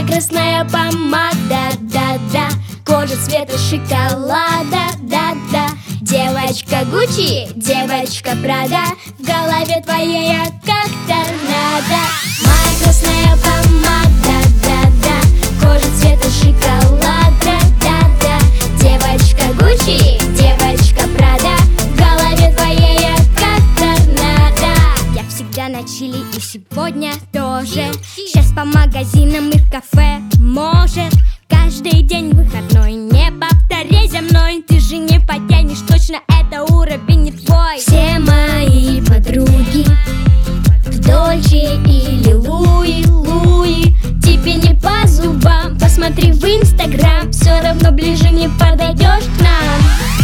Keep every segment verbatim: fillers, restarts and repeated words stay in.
Моя красная помада, да-да, кожа цвета шоколада, да-да. Девочка Гуччи, девочка Прада, в голове твоей я как торнадо. Моя красная помада, да-да, кожа цвета шоколада, да-да. Девочка Гуччи, девочка Прада, в голове твоей я как торнадо. Я всегда на чили и сегодня тоже. Сейчас по магазинам и в кафе, может. Каждый день выходной, не повторяй за мной. Ты же не потянешь, точно это уровень не твой. Все мои подруги в Дольче или Луи, Луи. Тебе не по зубам, посмотри в Инстаграм. Все равно ближе не подойдешь к нам.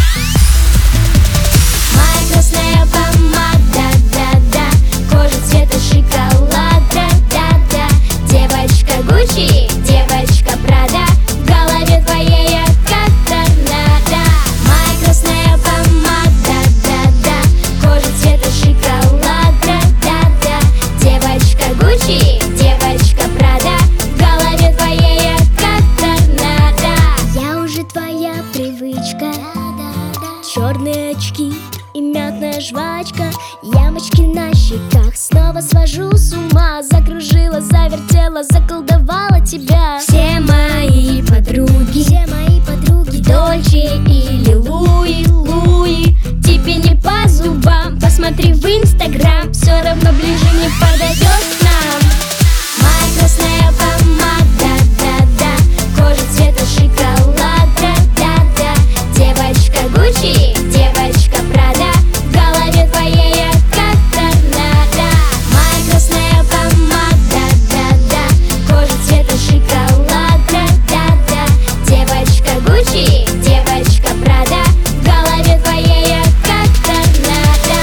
Моя красная помада, да-да, кожа цвета шоколада, да-да. Девочка Гуччи, девочка Прада, в голове твоей я как торнадо. Моя красная помада, да-да, кожа цвета шоколада, да-да. Девочка Гуччи, девочка Прада, в голове твоей я как торнадо. Я уже твоя привычка, черные очки и мятная жвачка, ямочки на щеках, снова свожу с ума. Закружила, завертела, заколдовала тебя. Все мои подруги, все мои подруги в Дольче или Луи, Луи. Тебе не по зубам, посмотри в Инстаграм. Все равно ближе не подойдешь к нам. Моя красная помада, да-да, кожа цвета шоколада, да-да. Девочка Гуччи, девочка Прада, в голове твоей я как торнадо. Моя красная помада, да-да, кожа цвета шоколада, да-да. Девочка Гуччи, девочка Прада, в голове твоей я как торнадо.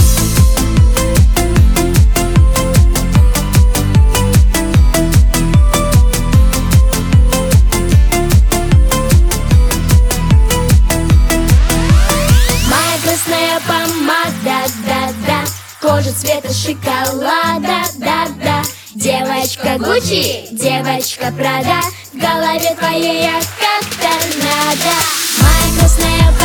Моя красная помада, да-да, кожа цвета шоколада, да-да. Девочка Гуччи, девочка Прада, в голове твоей я как торнадо. Моя красная